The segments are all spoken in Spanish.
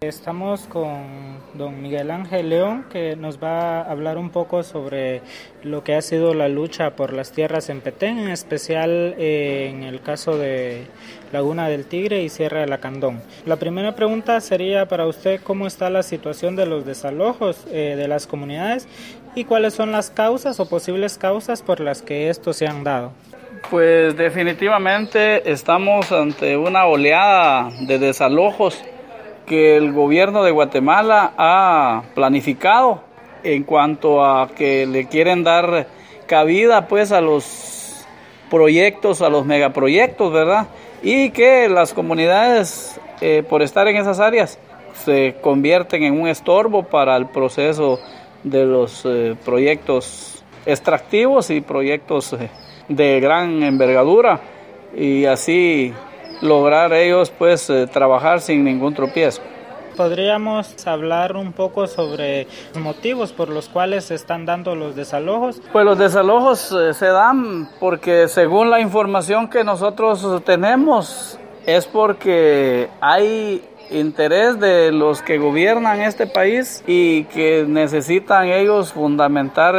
Estamos con don Miguel Ángel León, que nos va a hablar un poco sobre lo que ha sido la lucha por las tierras en Petén, en especial en el caso de Laguna del Tigre y Sierra de Lacandón. La primera pregunta sería para usted: ¿cómo está la situación de los desalojos de las comunidades y cuáles son las causas o posibles causas por las que estos se han dado? Pues definitivamente estamos ante una oleada de desalojos que el gobierno de Guatemala ha planificado en cuanto a que le quieren dar cabida pues a los proyectos, a los megaproyectos, ¿verdad? Y que las comunidades por estar en esas áreas se convierten en un estorbo para el proceso de los proyectos extractivos y proyectos de gran envergadura, y así lograr ellos pues trabajar sin ningún tropiezo. ¿Podríamos hablar un poco sobre los motivos por los cuales se están dando los desalojos? Pues los desalojos se dan porque, según la información que nosotros tenemos, es porque hay interés de los que gobiernan este país y que necesitan ellos fundamentar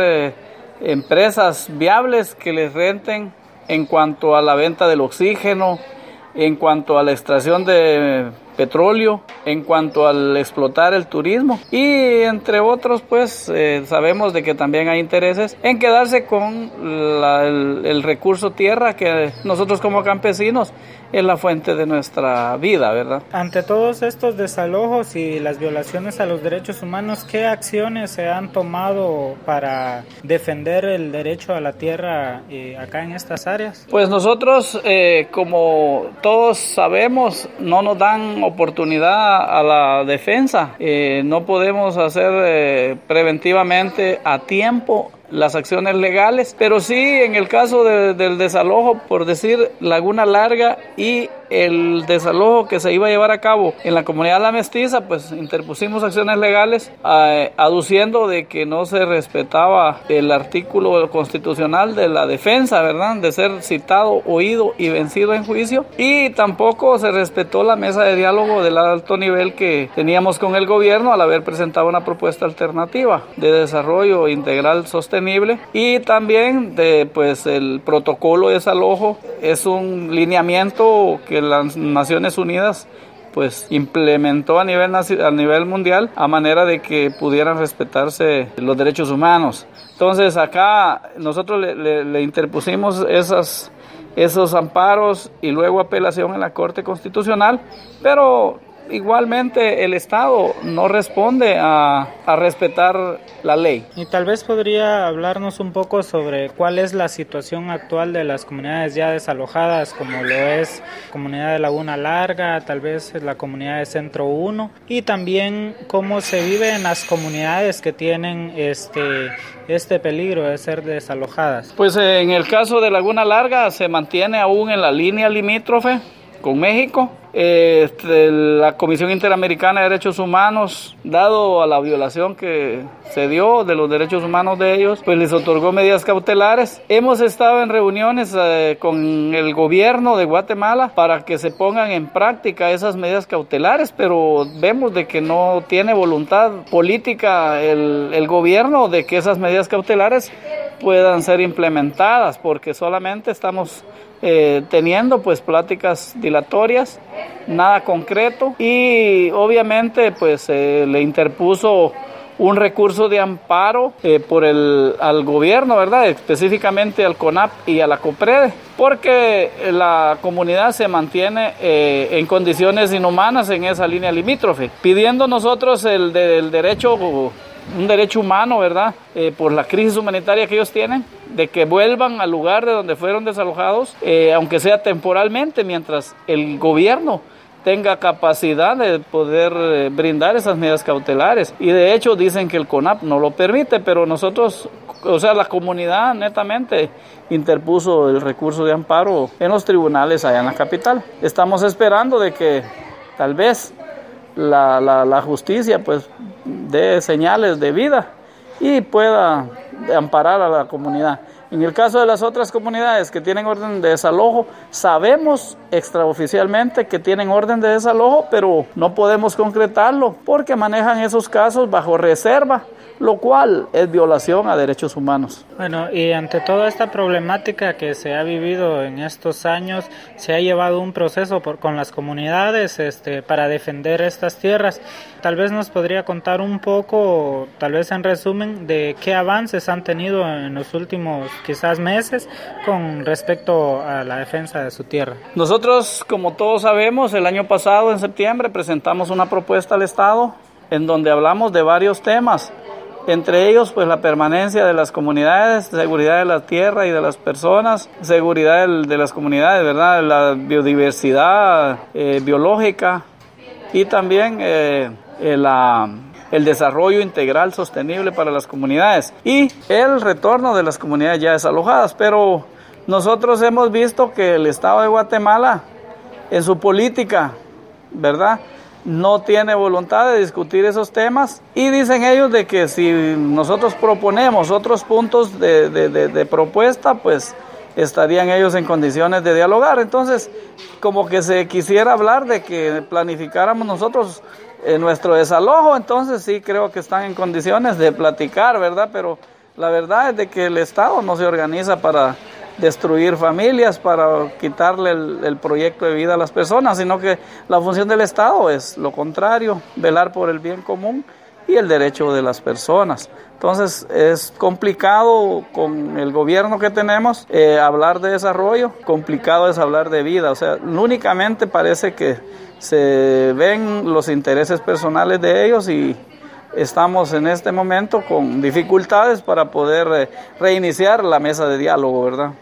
empresas viables que les renten en cuanto a la venta del oxígeno, en cuanto a la extracción de petróleo, en cuanto al explotar el turismo, y entre otros pues sabemos de que también hay intereses en quedarse con el recurso tierra, que nosotros como campesinos es la fuente de nuestra vida, ¿verdad? Ante todos estos desalojos y las violaciones a los derechos humanos, ¿qué acciones se han tomado para defender el derecho a la tierra acá en estas áreas? Pues nosotros, como todos sabemos, no nos dan oportunidad a la defensa. No podemos hacer preventivamente a tiempo las acciones legales, pero sí en el caso del desalojo, por decir Laguna Larga, y el desalojo que se iba a llevar a cabo en la comunidad La Mestiza, pues interpusimos acciones legales aduciendo de que no se respetaba el artículo constitucional de la defensa, ¿verdad?, de ser citado, oído y vencido en juicio, y tampoco se respetó la mesa de diálogo del alto nivel que teníamos con el gobierno al haber presentado una propuesta alternativa de desarrollo integral sostenible, y también pues el protocolo de desalojo es un lineamiento que las Naciones Unidas pues implementó a nivel mundial, a manera de que pudieran respetarse los derechos humanos. Entonces acá nosotros le interpusimos esos amparos y luego apelación en la Corte Constitucional, pero igualmente el Estado no responde a respetar la ley. Y tal vez podría hablarnos un poco sobre cuál es la situación actual de las comunidades ya desalojadas, como lo es la comunidad de Laguna Larga, tal vez la comunidad de Centro 1, y también cómo se vive en las comunidades que tienen este peligro de ser desalojadas. Pues en el caso de Laguna Larga se mantiene aún en la línea limítrofe con México. La Comisión Interamericana de Derechos Humanos, dado a la violación que se dio de los derechos humanos de ellos, pues les otorgó medidas cautelares. Hemos estado en reuniones con el gobierno de Guatemala para que se pongan en práctica esas medidas cautelares, pero vemos de que no tiene voluntad política el gobierno de que esas medidas cautelares puedan ser implementadas, porque solamente estamos teniendo pues pláticas dilatorias, nada concreto, y obviamente pues le interpuso un recurso de amparo al gobierno, ¿verdad?, específicamente al CONAP y a la COPREDE, porque la comunidad se mantiene en condiciones inhumanas en esa línea limítrofe, pidiendo nosotros el derecho, un derecho humano, ¿verdad?, por la crisis humanitaria que ellos tienen, de que vuelvan al lugar de donde fueron desalojados, aunque sea temporalmente, mientras el gobierno tenga capacidad de poder brindar esas medidas cautelares. Y de hecho dicen que el CONAP no lo permite, pero nosotros, o sea, la comunidad netamente interpuso el recurso de amparo en los tribunales allá en la capital. Estamos esperando de que tal vez la justicia pues dé señales de vida y pueda amparar a la comunidad. En el caso de las otras comunidades que tienen orden de desalojo, sabemos extraoficialmente que tienen orden de desalojo, pero no podemos concretarlo porque manejan esos casos bajo reserva, lo cual es violación a derechos humanos. Bueno, y ante toda esta problemática que se ha vivido en estos años, se ha llevado un proceso con las comunidades para defender estas tierras. Tal vez nos podría contar un poco, tal vez en resumen, de qué avances han tenido en los últimos quizás meses con respecto a la defensa de su tierra. Nosotros, como todos sabemos, el año pasado, en septiembre, presentamos una propuesta al Estado en donde hablamos de varios temas. Entre ellos, pues la permanencia de las comunidades, seguridad de la tierra y de las personas, seguridad de las comunidades, ¿verdad? La biodiversidad biológica y también el desarrollo integral sostenible para las comunidades y el retorno de las comunidades ya desalojadas. Pero nosotros hemos visto que el Estado de Guatemala, en su política, ¿verdad?, no tiene voluntad de discutir esos temas y dicen ellos de que si nosotros proponemos otros puntos de propuesta, pues estarían ellos en condiciones de dialogar. Entonces, como que se quisiera hablar de que planificáramos nosotros nuestro desalojo, entonces sí creo que están en condiciones de platicar, ¿verdad? Pero la verdad es de que el Estado no se organiza para destruir familias, para quitarle el proyecto de vida a las personas, sino que la función del Estado es lo contrario, velar por el bien común y el derecho de las personas. Entonces es complicado con el gobierno que tenemos hablar de desarrollo, complicado es hablar de vida, o sea, únicamente parece que se ven los intereses personales de ellos y estamos en este momento con dificultades para poder reiniciar la mesa de diálogo, ¿verdad?